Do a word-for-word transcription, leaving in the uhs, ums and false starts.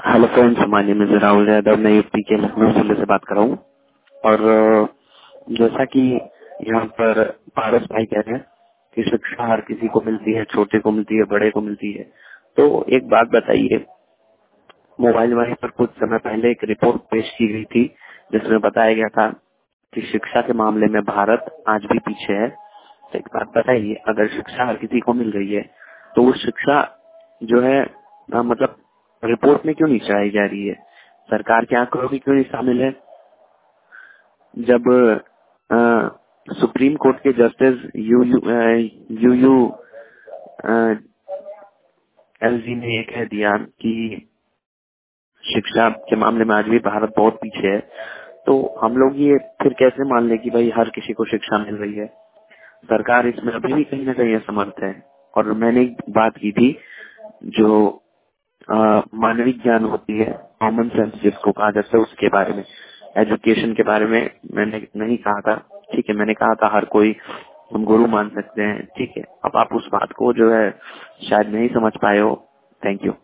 Hello friends, my name is Rahul Yadav. मैं UP के लखनऊ जिले से बात कर रहा हूँ। और अ, जैसा कि यहाँ पर पारस भाई कह रहे हैं कि शिक्षा हर किसी को मिलती है, छोटे को मिलती है, बड़े को मिलती है। तो एक बात बताइए, मोबाइल वाहिनी पर कुछ समय पहले एक रिपोर्ट पेश की गई थी जिसमें बताया गया था कि शिक्षा के मामले में भारत आज भी पीछे है। तो एक बात बताइए, अगर शिक्षा हर किसी को मिल रही है तो वो शिक्षा जो है अ, मतलब रिपोर्ट में क्यों नहीं चढ़ाई जा रही है? सरकार के आंकड़ों में क्यों नहीं शामिल है? जब अ, सुप्रीम कोर्ट के justice U U uh, U U uh, L G ने ये कह दिया कि शिक्षा के मामले में आज भी भारत बहुत पीछे है, तो हम लोग ये फिर कैसे मान ले कि भाई हर किसी को शिक्षा मिल रही है? सरकार इसमें अभी भी कहीं ना कहीं असमर्थ है। और मैंने एक बात की थी जो अ, मानविक ज्ञान होती है, कॉमन सेंस जिसको कहा जाता है, उसके बारे में, एजुकेशन के बारे में मैंने नहीं कहा था। ठीक है, मैंने कहा था हर कोई हम गुरु मान सकते हैं। ठीक है, अब आप उस बात को जो है शायद नहीं समझ पाए हो। Thank you.